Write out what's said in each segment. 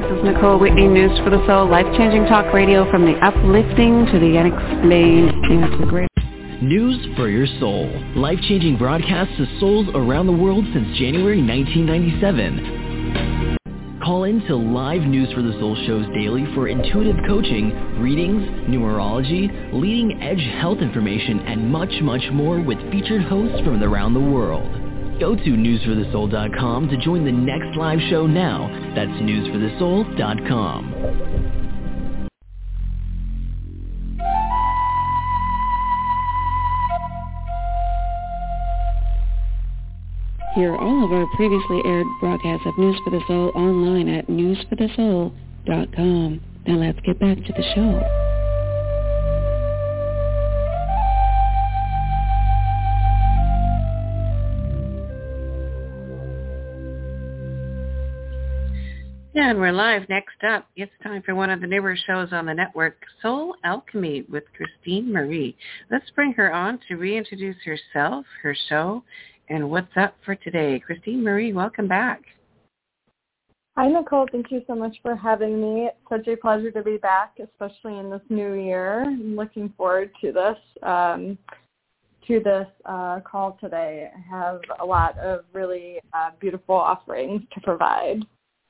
is Nicole Whitney, News for the Soul, life-changing talk radio from the uplifting to the unexplained integrated. News for your soul. Life-changing broadcasts to souls around the world since January 1997. Call in to live News for the Soul shows daily for intuitive coaching, readings, numerology, leading-edge health information, and much, much more with featured hosts from around the world. Go to newsforthesoul.com to join the next live show now. That's newsforthesoul.com. Hear all of our previously aired broadcasts of News for the Soul online at newsforthesoul.com. Now let's get back to the show. And we're live. Next up, it's time for one of the newer shows on the network, Soul Alchemy with Christine Marie. Let's bring her on to reintroduce herself, her show, and what's up for today. Christine Marie, welcome back. Hi, Nicole. Thank you so much for having me. It's such a pleasure to be back, especially in this new year. I'm looking forward to this call today. I have a lot of really beautiful offerings to provide.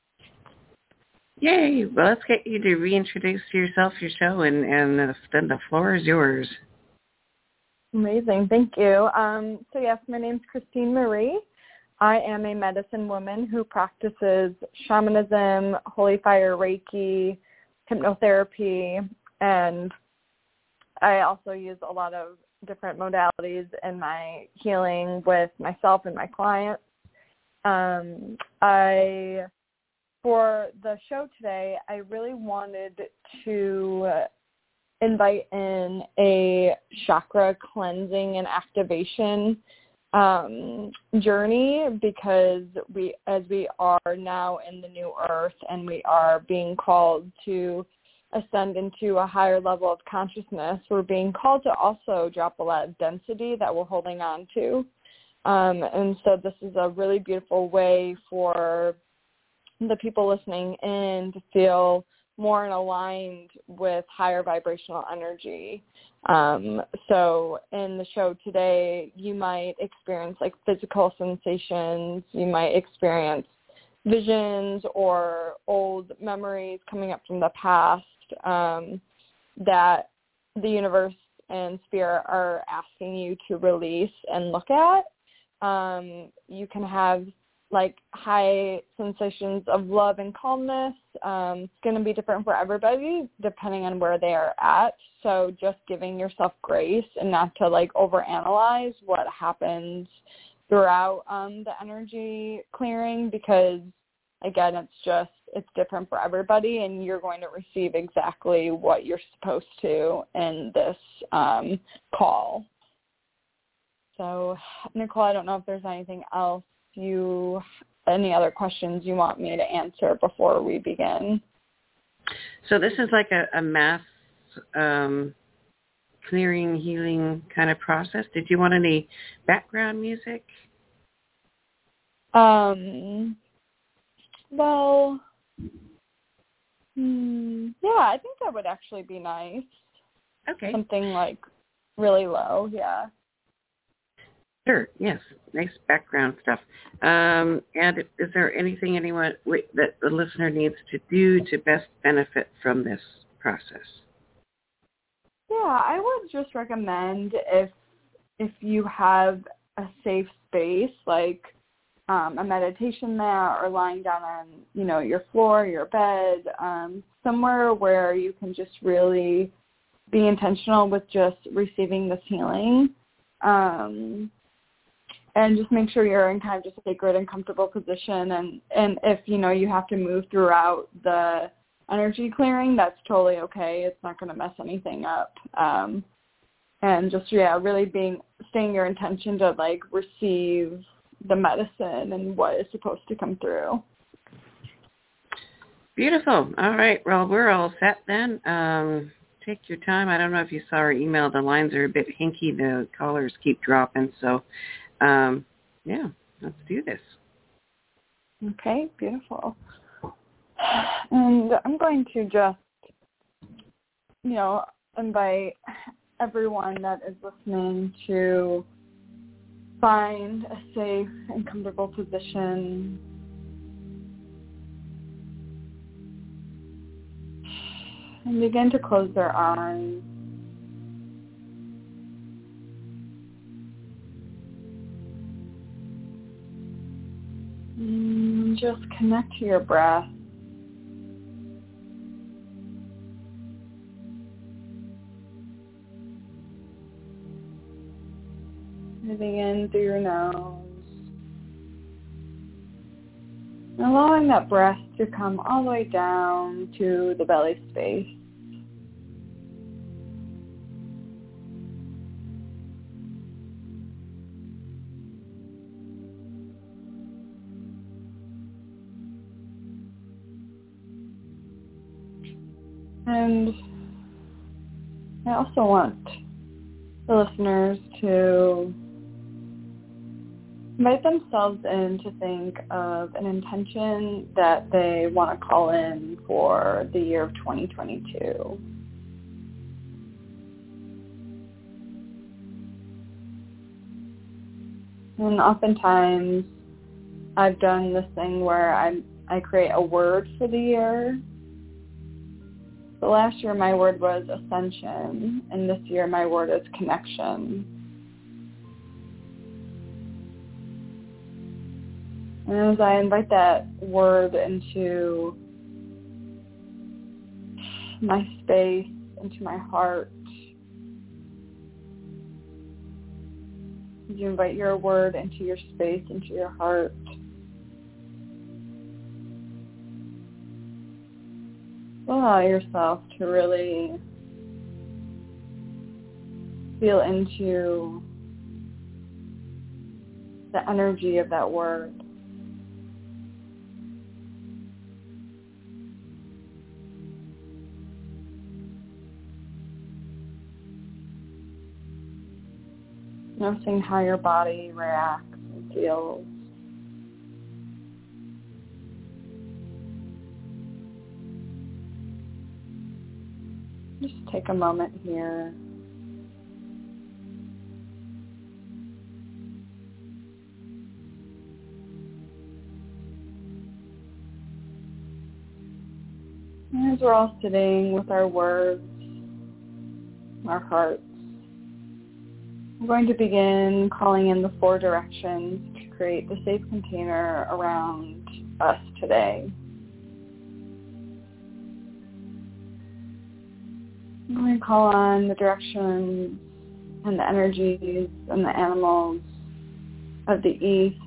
Yay. Well, let's get you to reintroduce yourself, your show, and then the floor is yours. Amazing. Thank you. So, yes, my name's Christine Marie. I am a medicine woman who practices shamanism, holy fire Reiki, hypnotherapy, and I also use a lot of different modalities in my healing with myself and my clients. For the show today, I really wanted to invite in a chakra cleansing and activation journey, because as we are now in the new earth and we are being called to ascend into a higher level of consciousness, we're being called to also drop a lot of density that we're holding on to. And so this is a really beautiful way for the people listening in to feel more aligned with higher vibrational energy. So in the show today, you might experience like physical sensations, you might experience visions or old memories coming up from the past that the universe and spirit are asking you to release and look at. You can have like high sensations of love and calmness. It's going to be different for everybody depending on where they are at. So just giving yourself grace and not to like overanalyze what happens throughout the energy clearing, because again, it's different for everybody and you're going to receive exactly what you're supposed to in this call. So Nicole, I don't know if there's anything else any other questions you want me to answer before we begin? So this is like a mass clearing, healing kind of process. Did you want any background music? Well, yeah, I think that would actually be nice. Okay. Something like really low, yeah. Sure, yes. Nice background stuff. And is there anything that the listener needs to do to best benefit from this process? Yeah, I would just recommend if you have a safe space, like a meditation mat or lying down on, your floor, your bed, somewhere where you can just really be intentional with just receiving this healing. And just make sure you're in kind of just a sacred and comfortable position. And if, you have to move throughout the energy clearing, that's totally okay. It's not going to mess anything up. And just, really staying your intention to, like, receive the medicine and what is supposed to come through. Beautiful. All right. Well, we're all set then. Take your time. I don't know if you saw our email. The lines are a bit hinky. The callers keep dropping. So, let's do this. Okay, beautiful. And I'm going to just, invite everyone that is listening to find a safe and comfortable position. And begin to close their eyes. And just connect to your breath. Breathing in through your nose. And allowing that breath to come all the way down to the belly space. And I also want the listeners to invite themselves in to think of an intention that they want to call in for the year of 2022. And oftentimes I've done this thing where I create a word for the year. So last year my word was ascension, and this year my word is connection. And as I invite that word into my space, into my heart, as you invite your word into your space, into your heart, allow yourself to really feel into the energy of that word. Noticing how your body reacts and feels. Just take a moment here. And as we're all sitting with our words, our hearts, I'm going to begin calling in the 4 directions to create the safe container around us today. I'm going to call on the directions and the energies and the animals of the east,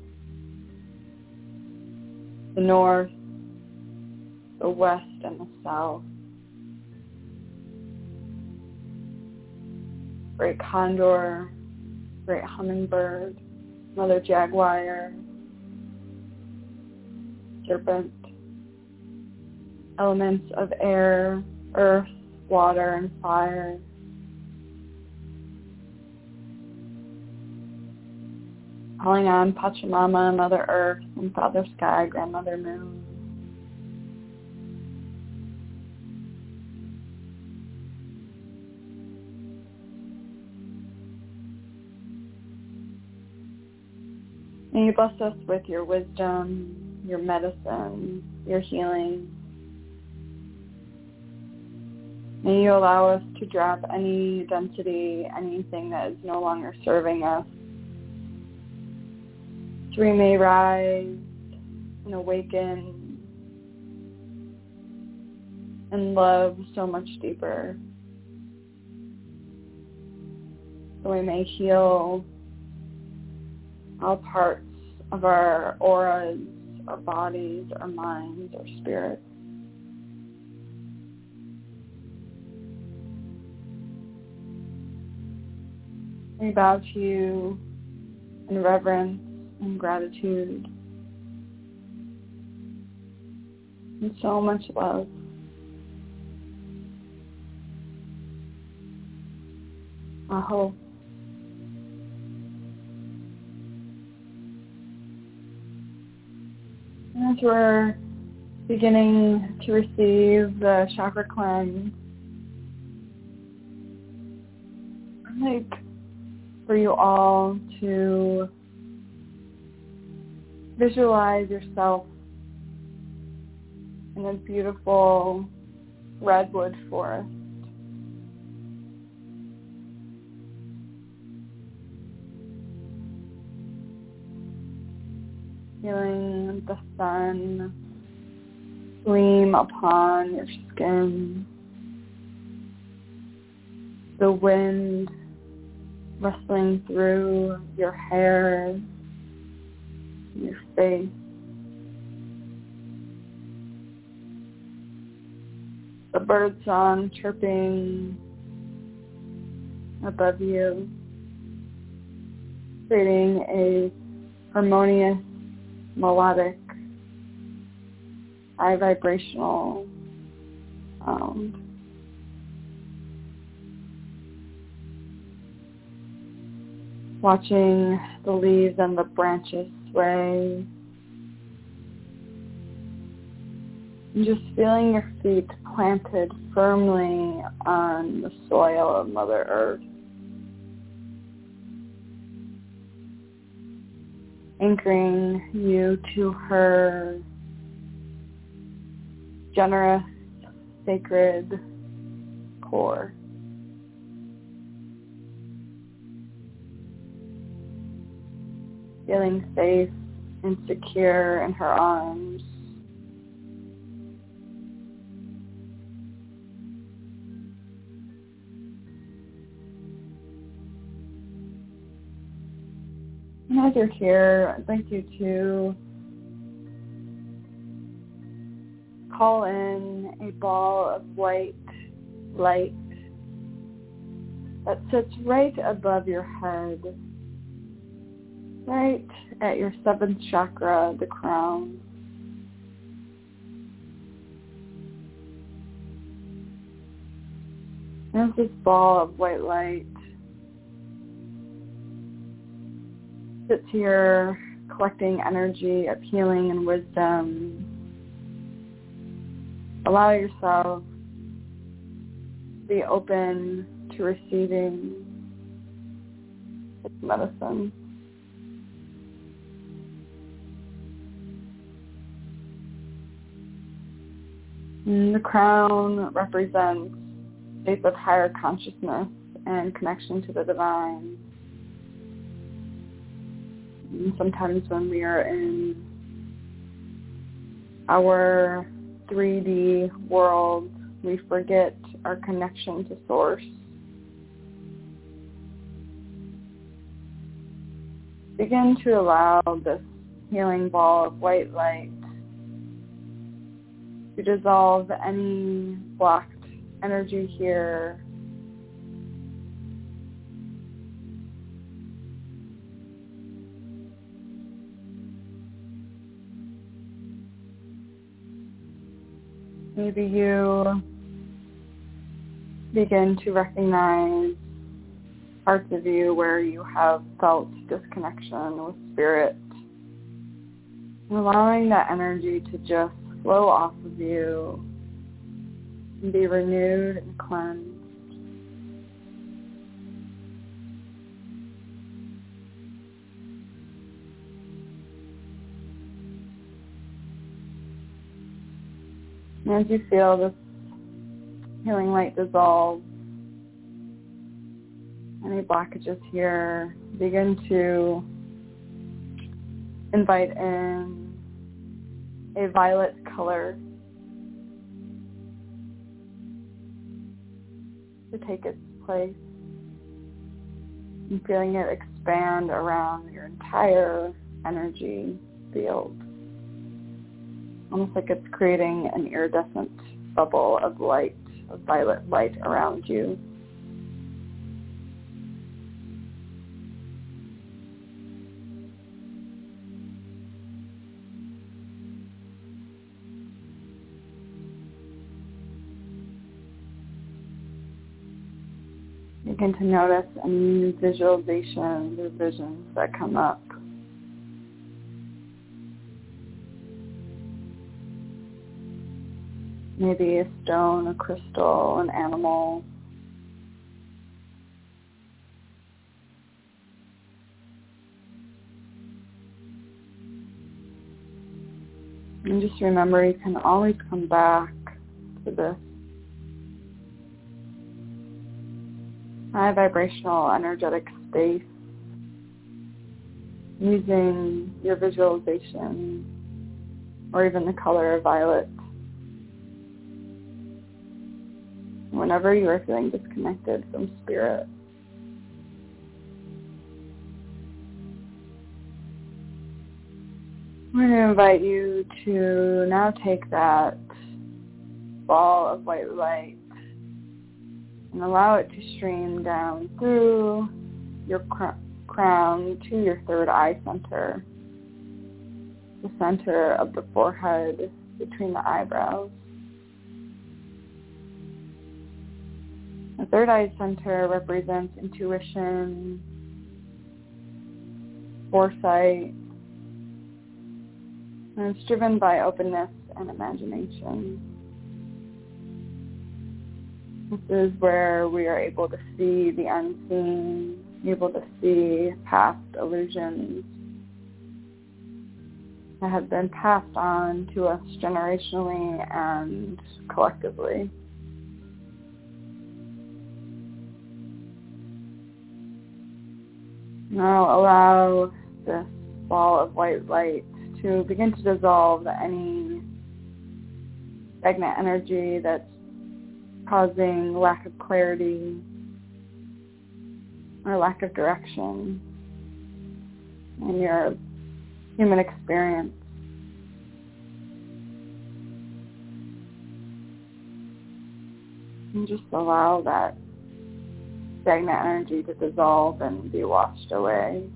the north, the west, and the south. Great condor, great hummingbird, mother jaguar, serpent, elements of air, earth, water, and fire. Calling on Pachamama, Mother Earth, and Father Sky, Grandmother Moon. May you bless us with your wisdom, your medicine, your healing. May you allow us to drop any identity, anything that is no longer serving us. So we may rise and awaken and love so much deeper. So we may heal all parts of our auras, our bodies, our minds, our spirits. We bow to you in reverence and gratitude and so much love. Aho. And as we're beginning to receive the chakra cleanse. I'd like for you all to visualize yourself in a beautiful redwood forest. Feeling the sun gleam upon your skin, the wind rustling through your hair, your face. The bird song chirping above you, creating a harmonious, melodic, high vibrational sound. Watching the leaves and the branches sway. And just feeling your feet planted firmly on the soil of Mother Earth. Anchoring you to her generous, sacred core. Feeling safe and secure in her arms. And as you're here, I'd like you to call in a ball of white light that sits right above your head, right at your 7th chakra, the crown. And as this ball of white light sits here collecting energy of healing and wisdom, allow yourself to be open to receiving its medicine. And the crown represents states of higher consciousness and connection to the divine. And sometimes when we are in our 3D world, we forget our connection to Source. Begin to allow this healing ball of white light to dissolve any blocked energy here. Maybe you begin to recognize parts of you where you have felt disconnection with spirit, and allowing that energy to just flow off of you and be renewed and cleansed. And as you feel this healing light dissolve, any blockages here, begin to invite in a violet color to take its place, and feeling it expand around your entire energy field. Almost like it's creating an iridescent bubble of light, of violet light around you. Begin to notice any visualizations or visions that come up. maybe a stone, a crystal, an animal. And just remember, you can always come back to this high vibrational, energetic space using your visualization or even the color violet. Whenever you are feeling disconnected from spirit. We're going to invite you to now take that ball of white light and allow it to stream down through your crown to your third eye center, the center of the forehead between the eyebrows. The third eye center represents intuition, foresight, and it's driven by openness and imagination. This is where we are able to see the unseen, able to see past illusions that have been passed on to us generationally and collectively. Now allow this ball of white light to begin to dissolve any stagnant energy that's causing lack of clarity or lack of direction in your human experience. And just allow that stagnant energy to dissolve and be washed away.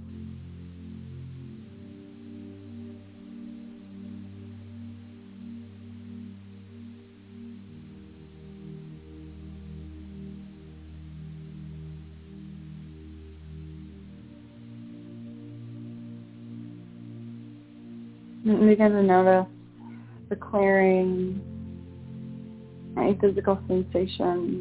And begin to notice the clearing, any physical sensations,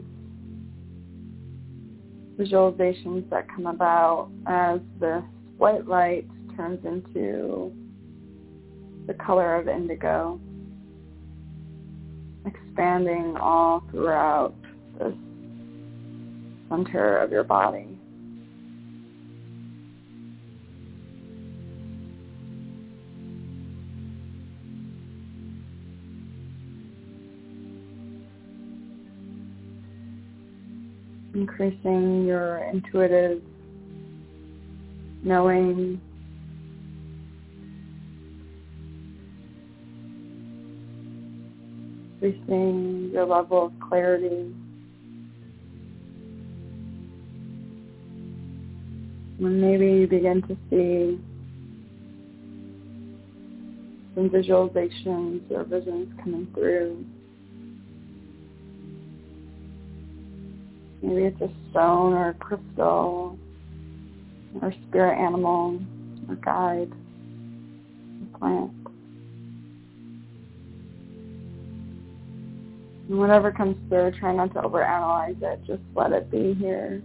visualizations that come about as this white light turns into the color of indigo, expanding all throughout this center of your body. Increasing your intuitive knowing, increasing your level of clarity. And maybe you begin to see some visualizations or visions coming through. Maybe it's a stone or a crystal or spirit animal or guide or plant. And whatever comes through, try not to overanalyze it. Just let it be here.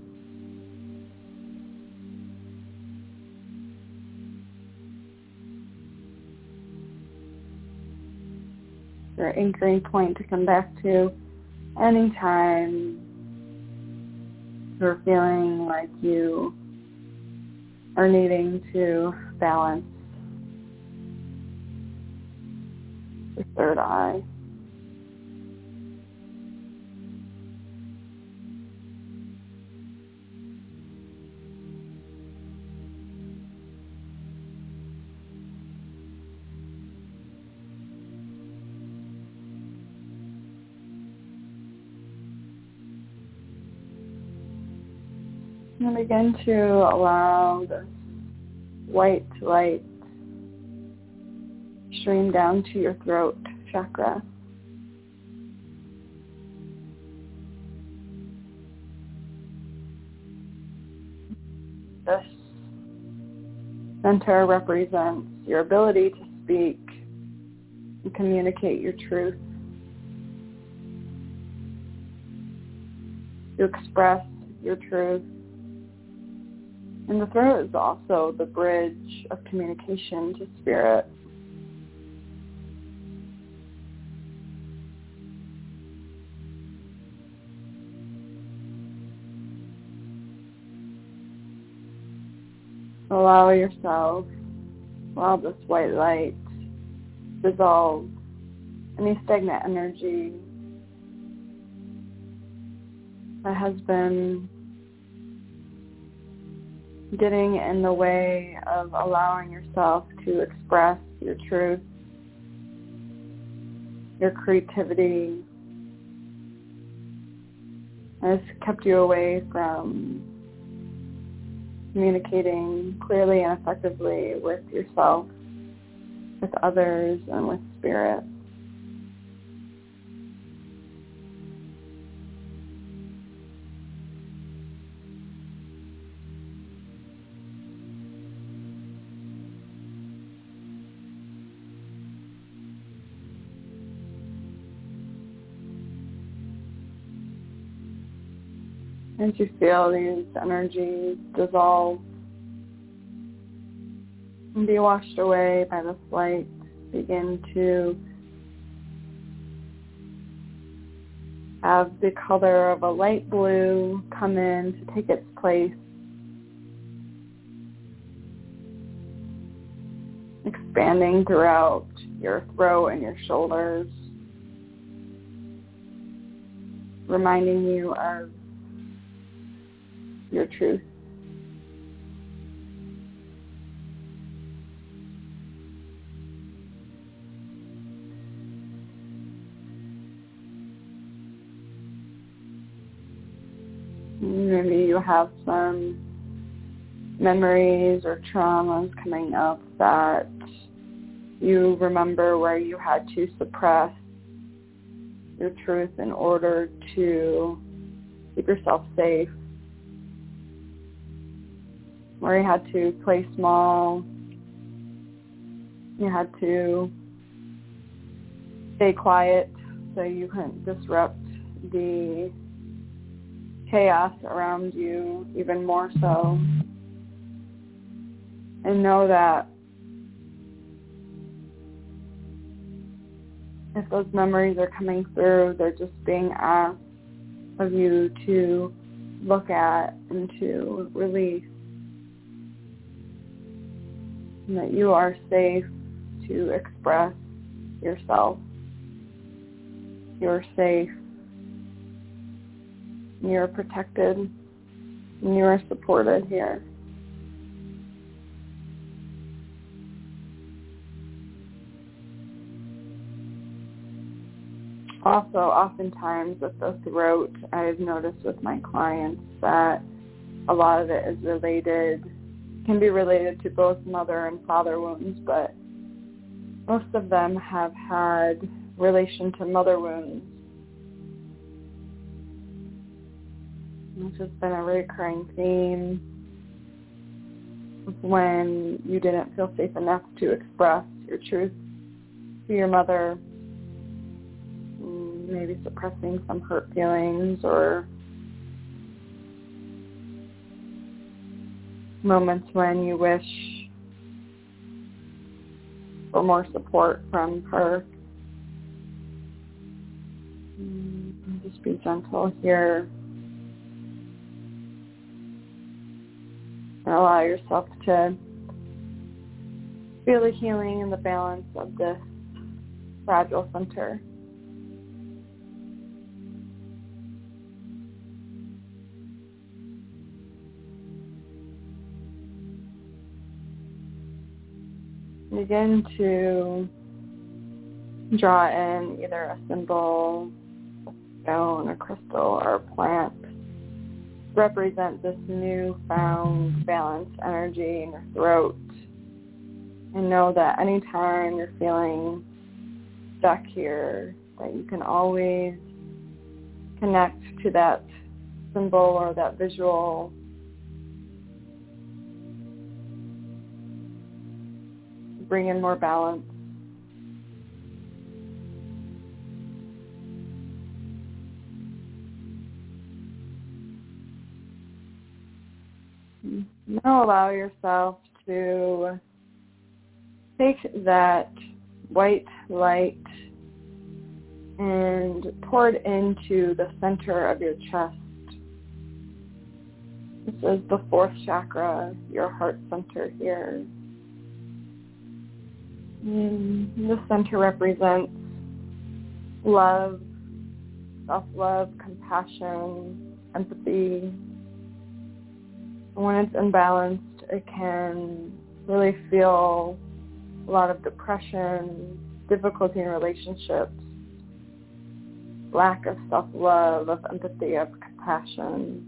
Your anchoring point to come back to anytime you're feeling like you are needing to balance the third eye. And begin to allow the white light stream down to your throat chakra. This center represents your ability to speak and communicate your truth to express your truth. And the throat is also the bridge of communication to spirit. Allow this white light dissolve any stagnant energy that has been getting in the way of allowing yourself to express your truth, your creativity, has kept you away from communicating clearly and effectively with yourself, with others, and with spirit. As you feel these energies dissolve and be washed away by this light, begin to have the color of a light blue come in to take its place, expanding throughout your throat and your shoulders, reminding you of your truth. Maybe you have some memories or traumas coming up that you remember where you had to suppress your truth in order to keep yourself safe, where you had to play small, you had to stay quiet so you couldn't disrupt the chaos around you even more so. And know that if those memories are coming through, they're just being asked of you to look at and to release. And that you are safe to express yourself. You're safe. You're protected. And you are supported here. Also, oftentimes with the throat, I've noticed with my clients that a lot of it is can be related to both mother and father wounds, but most of them have had relation to mother wounds, which has been a recurring theme when you didn't feel safe enough to express your truth to your mother, maybe suppressing some hurt feelings or moments when you wish for more support from her. Just be gentle here. And allow yourself to feel the healing and the balance of this fragile center. Begin to draw in either a symbol, a stone, a crystal, or a plant. Represent this newfound balanced energy in your throat. And know that anytime you're feeling stuck here, that you can always connect to that symbol or that visual. Bring in more balance. Now allow yourself to take that white light and pour it into the center of your chest. This is the fourth chakra, your heart center here. And the center represents love, self-love, compassion, empathy. And when it's imbalanced, it can really feel a lot of depression, difficulty in relationships, lack of self-love, of empathy, of compassion.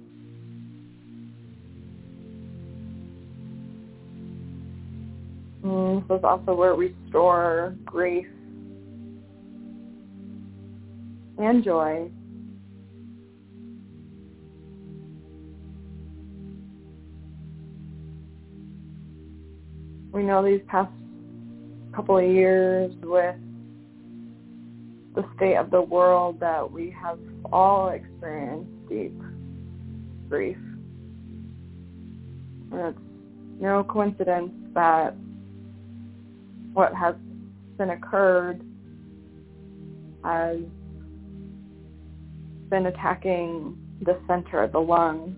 This is also where we store grief and joy. We know these past couple of years with the state of the world that we have all experienced deep grief. And it's no coincidence that what has been occurred has been attacking the center of the lungs.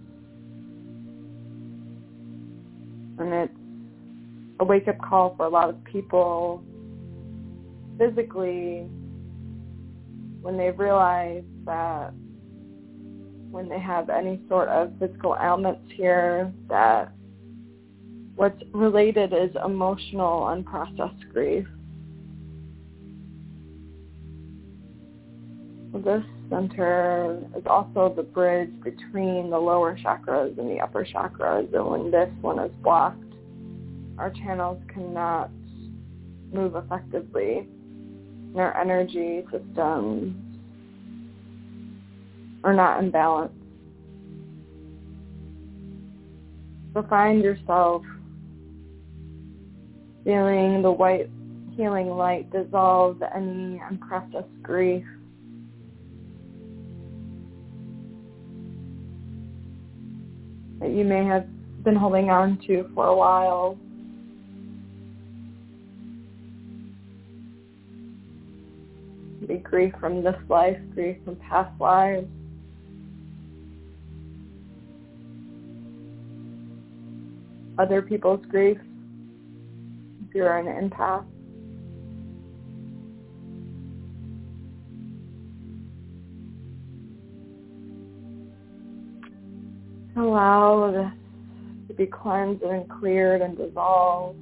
And it's a wake-up call for a lot of people physically when they realize that when they have any sort of physical ailments here, that what's related is emotional, unprocessed grief. This center is also the bridge between the lower chakras and the upper chakras, and when this one is blocked, our channels cannot move effectively, and our energy systems are not in balance. So find yourself feeling the white healing light dissolve any unprocessed grief. That you may have been holding on to for a while. Be grief from this life, grief from past lives. Other people's grief, if you're an empath. Allow this to be cleansed and cleared and dissolved.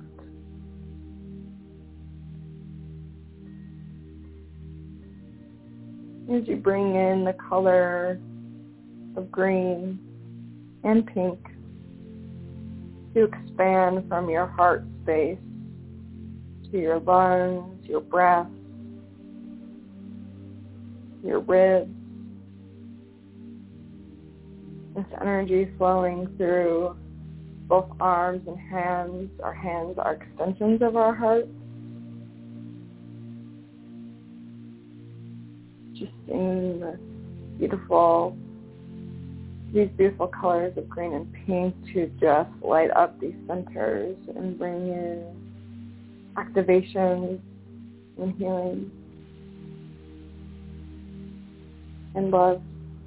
As you bring in the color of green and pink to expand from your heart space to your lungs, your breath, your ribs. This energy flowing through both arms and hands. Our hands are extensions of our heart. Just seeing these beautiful colors of green and pink to just light up these centers and bring in activation and healing and love.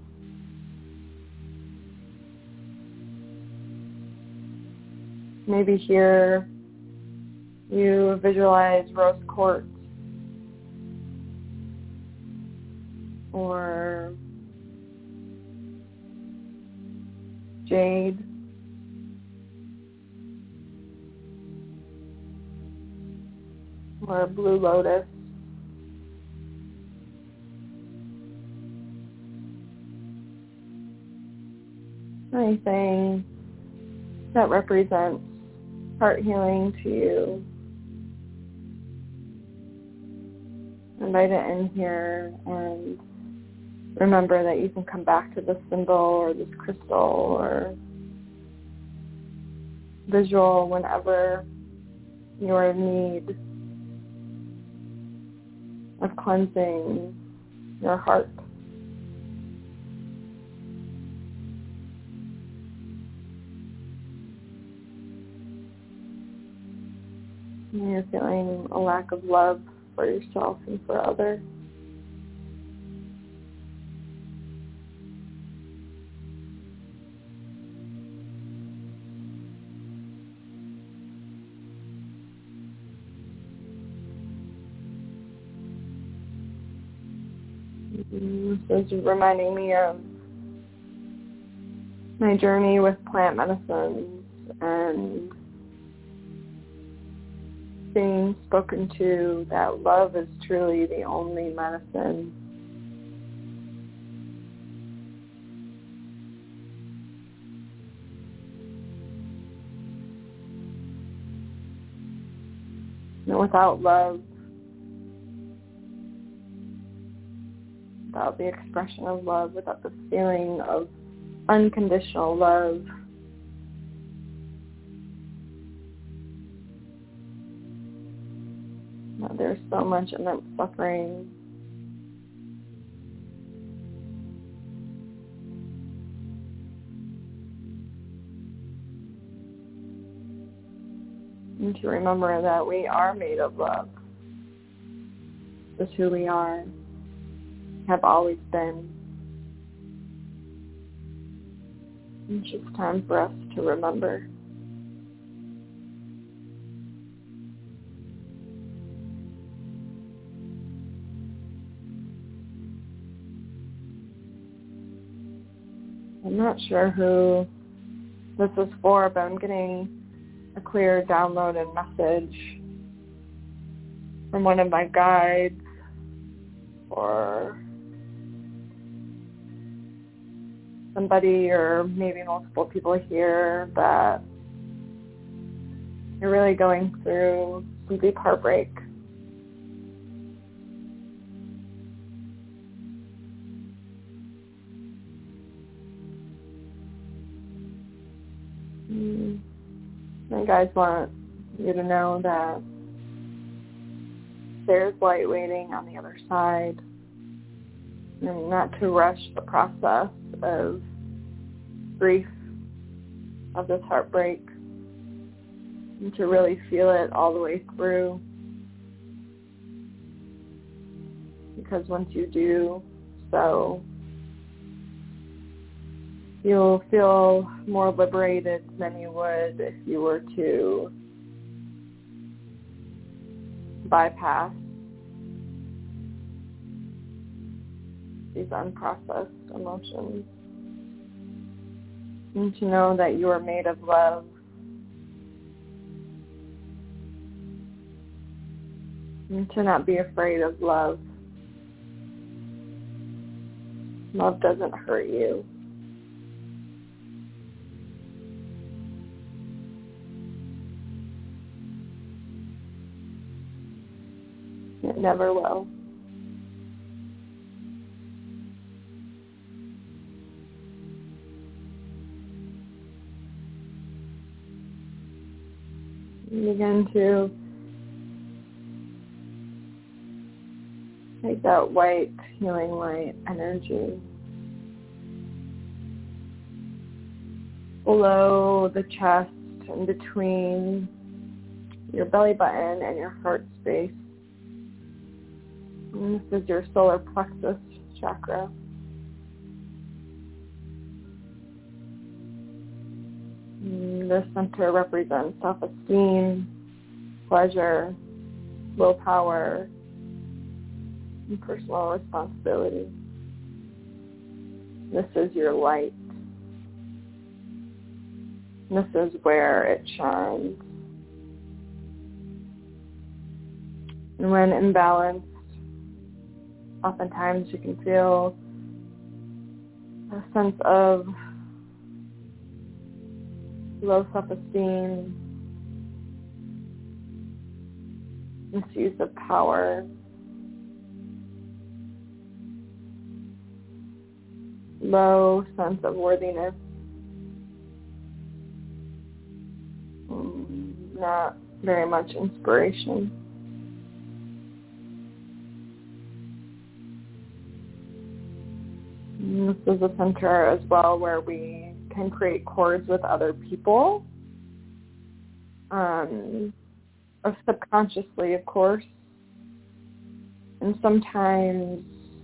Maybe here you visualize rose quartz or jade or a blue lotus. Anything that represents heart healing to you. Invite it in here and remember that you can come back to this symbol or this crystal or visual whenever you're in need of cleansing your heart. You're feeling a lack of love for yourself and for others. This is reminding me of my journey with plant medicines and being spoken to that love is truly the only medicine. And without love, without the expression of love, without the feeling of unconditional love, there's so much immense suffering. And to remember that we are made of love. This is who we are, have always been. It's just time for us to remember. I'm not sure who this is for, but I'm getting a clear downloaded message from one of my guides or somebody or maybe multiple people here that you're really going through some deep heartbreak. My guides want you to know that there's light waiting on the other side, and not to rush the process of grief, of this heartbreak, and to really feel it all the way through. Because once you do so, you'll feel more liberated than you would if you were to bypass these unprocessed emotions. And to know that you are made of love. And to not be afraid of love. Love doesn't hurt you. It never will. Begin to take that white healing light energy below the chest and between your belly button and your heart space. And this is your solar plexus chakra. And this center represents self-esteem, pleasure, willpower, and personal responsibility. This is your light. This is where it shines. And when imbalanced, oftentimes you can feel a sense of low self-esteem, misuse of power, low sense of worthiness, not very much inspiration. And this is a center as well where we can create cords with other people, subconsciously, of course. And sometimes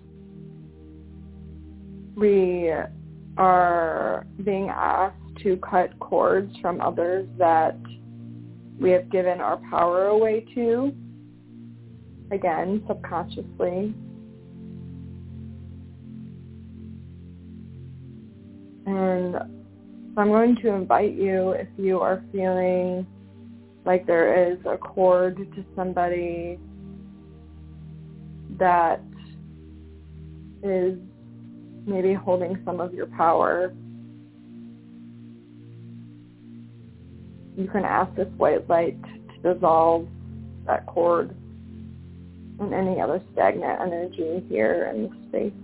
we are being asked to cut cords from others that we have given our power away to, again, subconsciously. And so I'm going to invite you, if you are feeling like there is a cord to somebody that is maybe holding some of your power, you can ask this white light to dissolve that cord and any other stagnant energy here in the space.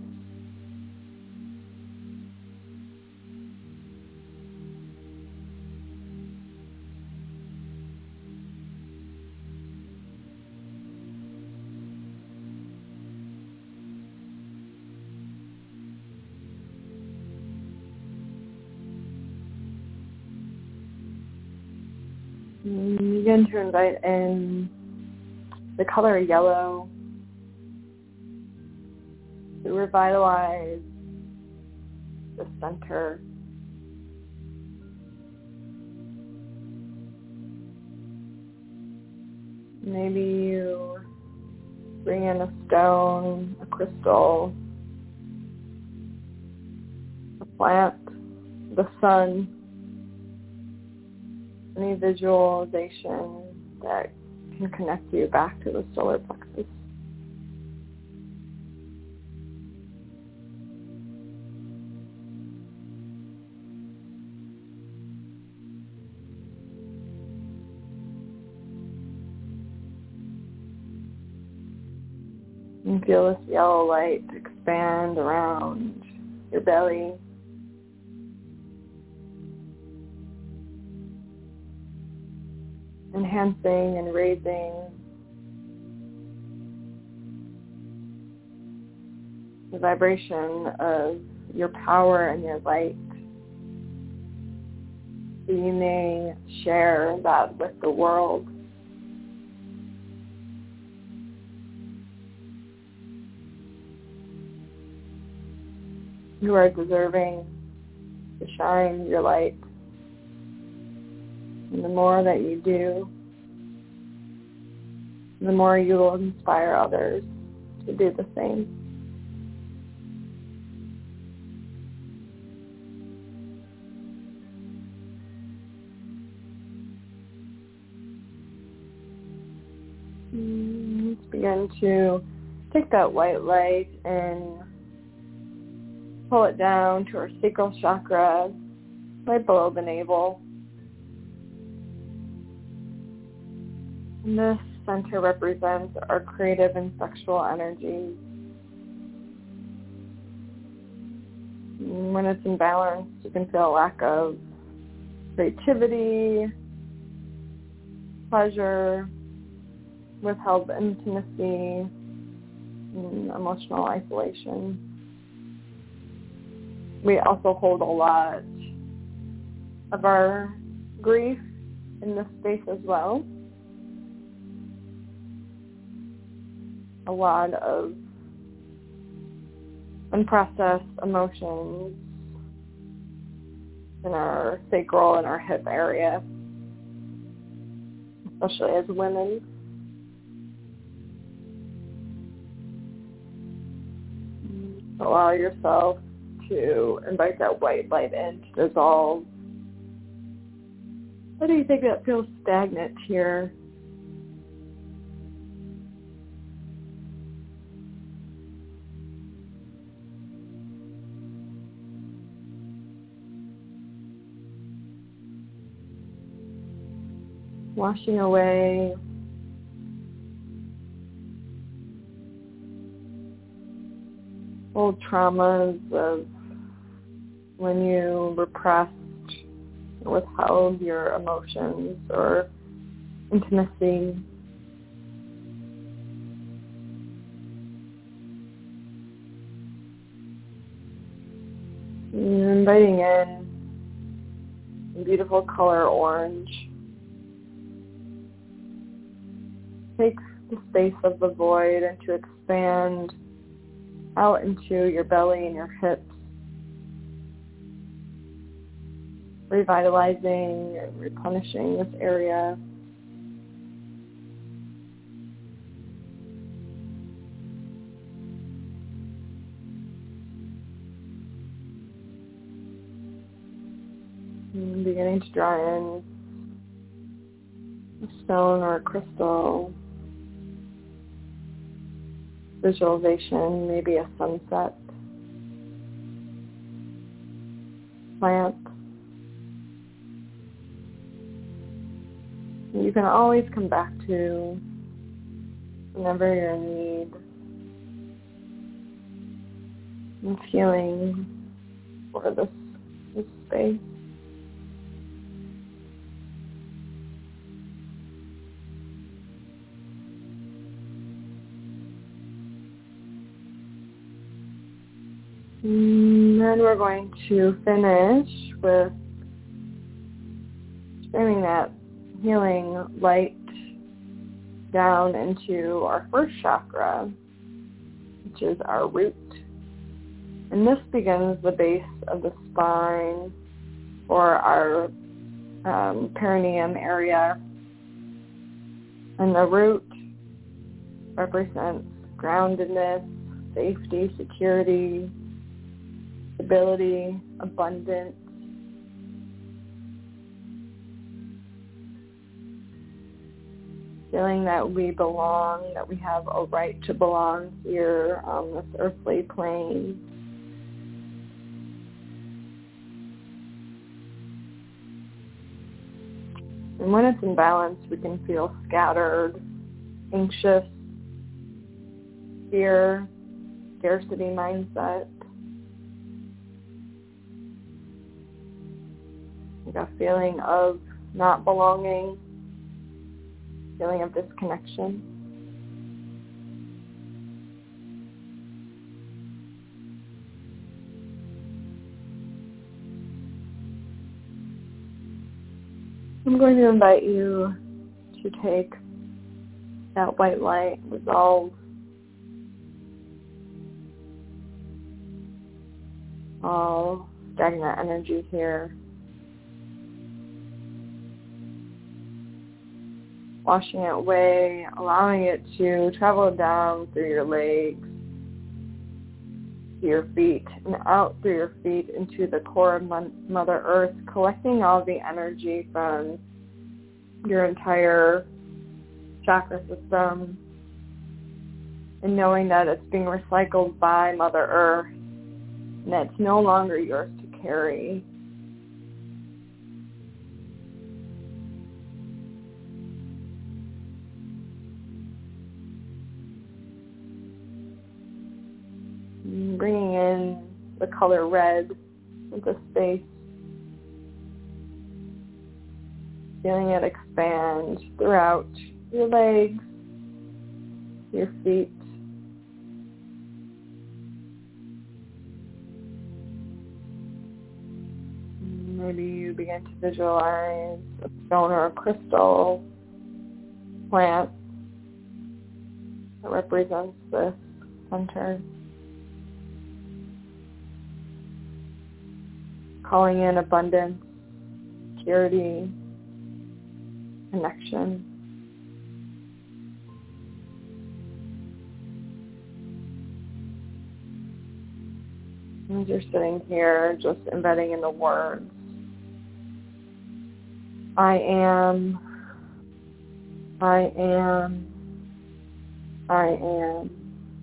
Begin to invite in the color yellow to revitalize the center. Maybe you bring in a stone, a crystal, a plant, the sun, any visualization that can connect you back to the solar plexus. And feel this yellow light expand around your belly. Enhancing and raising the vibration of your power and your light, so you may share that with the world. You are deserving to shine your light. And the more that you do, the more you will inspire others to do the same. Let's begin to take that white light and pull it down to our sacral chakra, right below the navel. And this center represents our creative and sexual energies. When it's imbalanced, you can feel a lack of creativity, pleasure, withheld intimacy, and emotional isolation. We also hold a lot of our grief in this space as well. A lot of unprocessed emotions in our sacral and our hip area, especially as women. Allow yourself to invite that white light in to dissolve. What do you think that feels stagnant here? Washing away old traumas of when you repressed or withheld your emotions or intimacy. And inviting in a beautiful color orange. take the space of the void and to expand out into your belly and your hips, revitalizing and replenishing this area. And beginning to draw in a stone or a crystal, visualization, maybe a sunset, plant. You can always come back to whenever you're in need and feeling for this space. And then we're going to finish with streaming that healing light down into our first chakra, which is our root. And this begins the base of the spine or our perineum area. And the root represents groundedness, safety, security, stability, abundance. Feeling that we belong, that we have a right to belong here on this earthly plane. And when it's in balance, we can feel scattered, anxious, fear, scarcity mindset. Like a feeling of not belonging, feeling of disconnection. I'm going to invite you to take that white light, resolve all stagnant energy here. Washing it away, allowing it to travel down through your legs, to your feet, and out through your feet into the core of Mother Earth, collecting all the energy from your entire chakra system, and knowing that it's being recycled by Mother Earth, and that it's no longer yours to carry. Bringing in the color red into space, feeling it expand throughout your legs, your feet, maybe you begin to visualize a stone or a crystal plant that represents this center. Calling in abundance, security, connection. As you're sitting here, just embedding in the words, I am, I am, I am.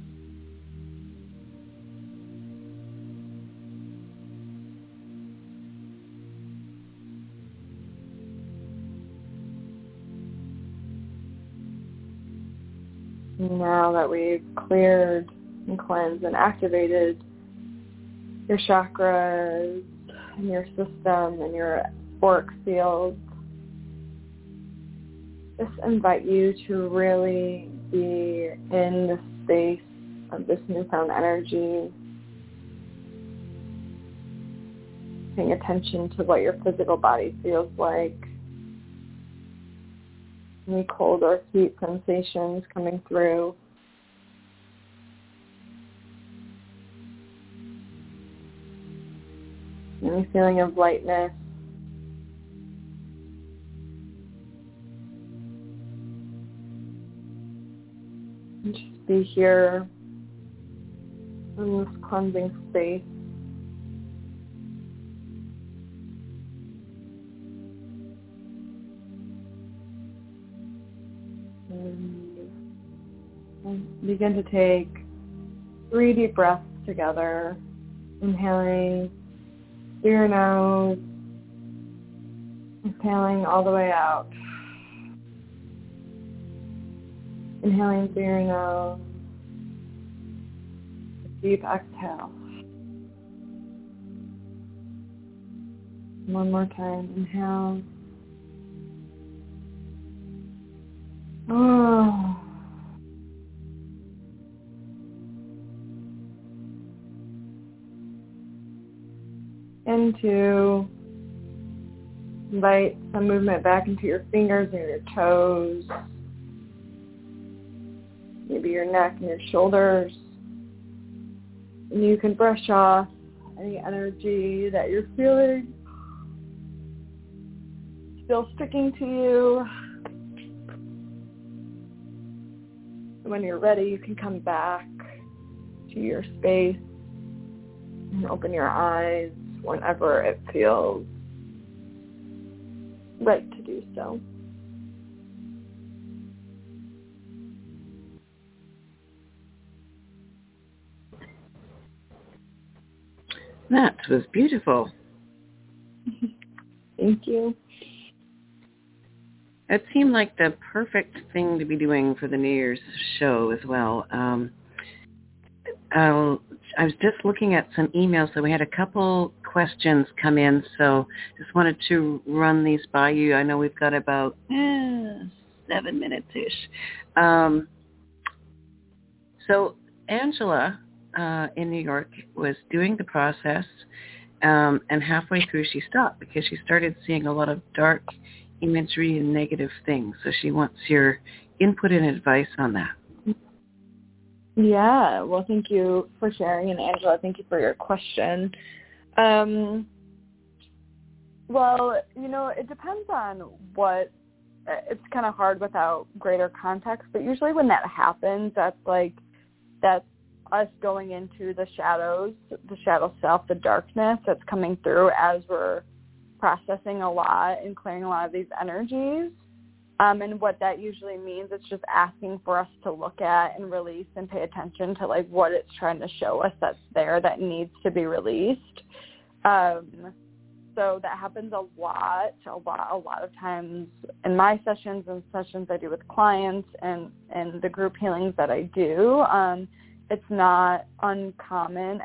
Now that we've cleared and cleansed and activated your chakras and your system and your auric field, just invite you to really be in the space of this newfound energy, paying attention to what your physical body feels like. any cold or heat sensations coming through. Any feeling of lightness. And just be here in this cleansing space. And begin to take 3 deep breaths together, inhaling through your nose, exhaling all the way out. Inhaling through your nose, deep exhale. One more time, inhale. Oh. And to invite some movement back into your fingers and your toes, maybe your neck and your shoulders. And you can brush off any energy that you're feeling still sticking to you. When you're ready, you can come back to your space and open your eyes whenever it feels right to do so. That was beautiful. Thank you. It seemed like the perfect thing to be doing for the New Year's show as well. I was just looking at some emails, so we had a couple questions come in, so just wanted to run these by you. I know we've got about 7 minutes-ish. So Angela in New York was doing the process, and halfway through she stopped because she started seeing a lot of dark imagery and negative things. So she wants your input and advice on that. Yeah, well, thank you for sharing, and Angela, thank you for your question. Well, it depends on what, it's kind of hard without greater context, but usually when that happens, that's us going into the shadows, the shadow self, the darkness that's coming through as we're processing a lot and clearing a lot of these energies. And what that usually means, it's just asking for us to look at and release and pay attention to like what it's trying to show us that's there that needs to be released. So that happens a lot of times in my sessions and sessions I do with clients and the group healings that I do. It's not uncommon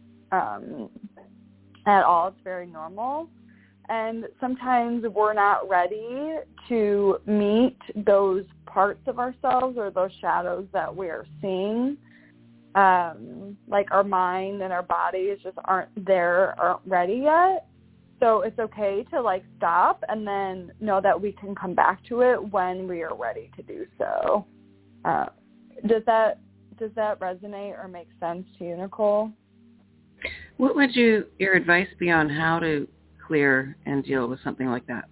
at all. It's very normal. And sometimes we're not ready to meet those parts of ourselves or those shadows that we're seeing. Like our mind and our bodies just aren't ready yet. So it's okay to like stop and then know that we can come back to it when we are ready to do so. Does that resonate or make sense to you, Nicole? What would your advice be on how to clear and deal with something like that?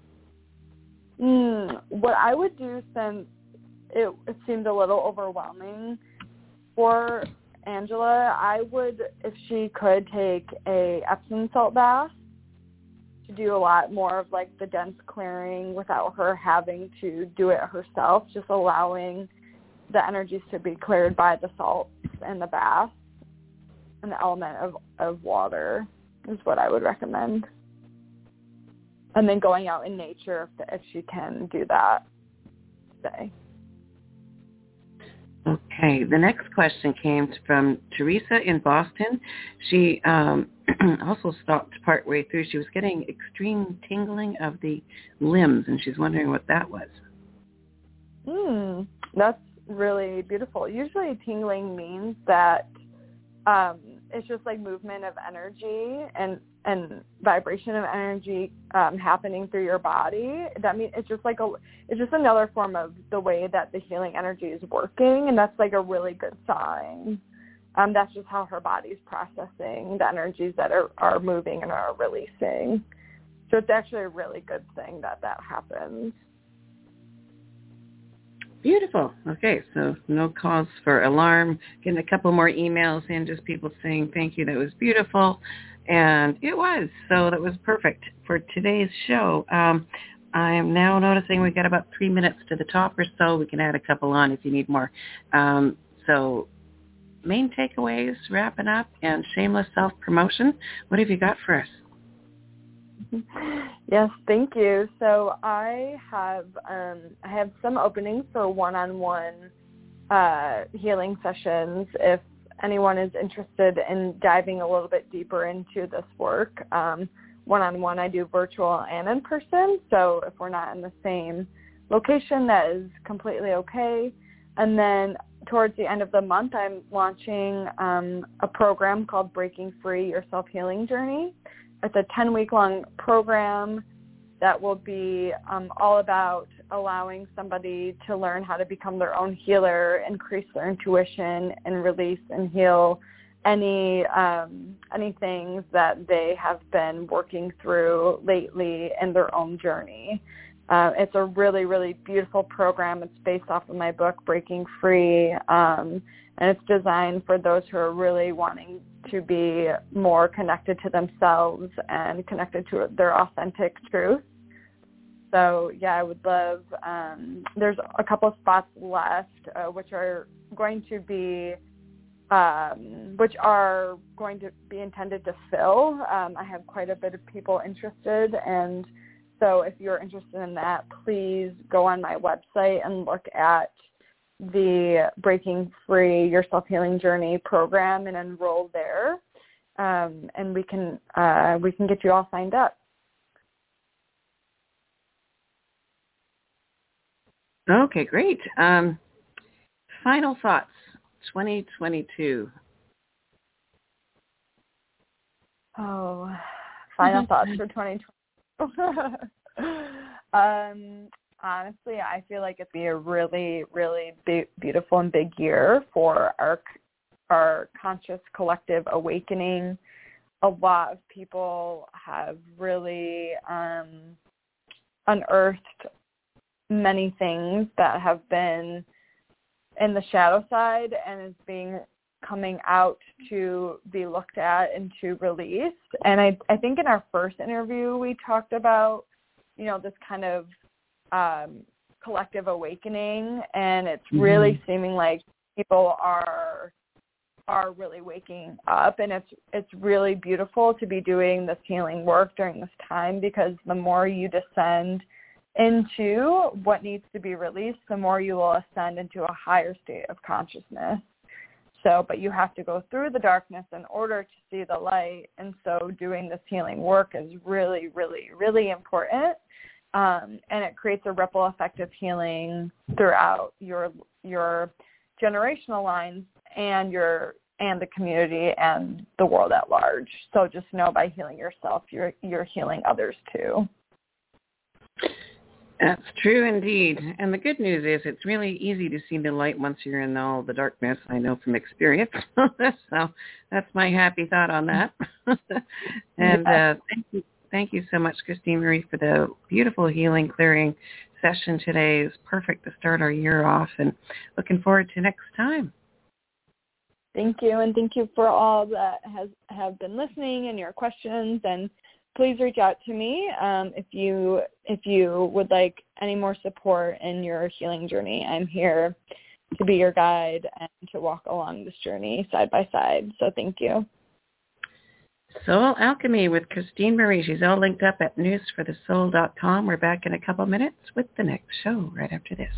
What I would do, since it seemed a little overwhelming for Angela, I would, if she could, take a Epsom salt bath to do a lot more of like the dense clearing without her having to do it herself, just allowing the energies to be cleared by the salts and the bath and the element of water is what I would recommend. And then going out in nature if she can do that today. Okay. The next question came from Teresa in Boston. She also stopped partway through. She was getting extreme tingling of the limbs, and she's wondering what that was. That's really beautiful. Usually tingling means that it's just like movement of energy and vibration of energy happening through your body. That means it's just another form of the way that the healing energy is working, and that's like a really good sign. That's just how her body's processing the energies that are moving and are releasing. So it's actually a really good thing that happens. Beautiful. Okay, so no cause for alarm. Getting a couple more emails in, just people saying thank you. That was beautiful. And it was. So that was perfect for today's show. I am now noticing we've got about 3 minutes to the top or so. We can add a couple on if you need more. So main takeaways, wrapping up, and shameless self-promotion. What have you got for us? Yes, thank you. So I have some openings for one-on-one healing sessions. If anyone is interested in diving a little bit deeper into this work, one-on-one, I do virtual and in person. So if we're not in the same location, that is completely okay. And then towards the end of the month, I'm launching a program called Breaking Free, Your Self-Healing Journey. It's a 10-week-long program that will be all about allowing somebody to learn how to become their own healer, increase their intuition, and release and heal any things that they have been working through lately in their own journey. It's a really, really beautiful program. It's based off of my book, Breaking Free, and it's designed for those who are really wanting to be more connected to themselves and connected to their authentic truth. So, yeah, I would love, there's a couple of spots left, which are going to be intended to fill. I have quite a bit of people interested, and so if you're interested in that, please go on my website and look at the Breaking Free Your Self-Healing Journey program and enroll there, and we can get you all signed up. Okay, great. Final thoughts, 2022. Oh, final thoughts for 2022. Honestly, I feel like it'd be a really, really beautiful and big year for our conscious collective awakening. A lot of people have really unearthed many things that have been in the shadow side and is coming out to be looked at and to released. And I think in our first interview we talked about, this kind of collective awakening, and it's really seeming like people are really waking up, and it's really beautiful to be doing this healing work during this time, because the more you descend into what needs to be released, the more you will ascend into a higher state of consciousness. So, but you have to go through the darkness in order to see the light, and so doing this healing work is really, really, really important. And it creates a ripple effect of healing throughout your generational lines and the community and the world at large. So just know by healing yourself, you're healing others too. That's true indeed. And the good news is it's really easy to see the light once you're in all the darkness. I know from experience. So that's my happy thought on that. And thank you so much, Christine Marie, for the beautiful healing clearing session today. It's perfect to start our year off, and looking forward to next time. Thank you, and thank you for all that have been listening and your questions. And please reach out to me if you would like any more support in your healing journey. I'm here to be your guide and to walk along this journey side by side. So thank you. Soul Alchemy with Christine Marie. She's all linked up at newsforthesoul.com. We're back in a couple minutes with the next show right after this.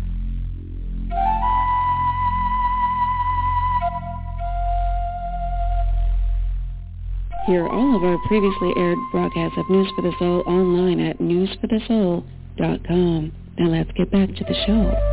Hear all of our previously aired broadcasts of News for the Soul online at newsforthesoul.com. Now let's get back to the show.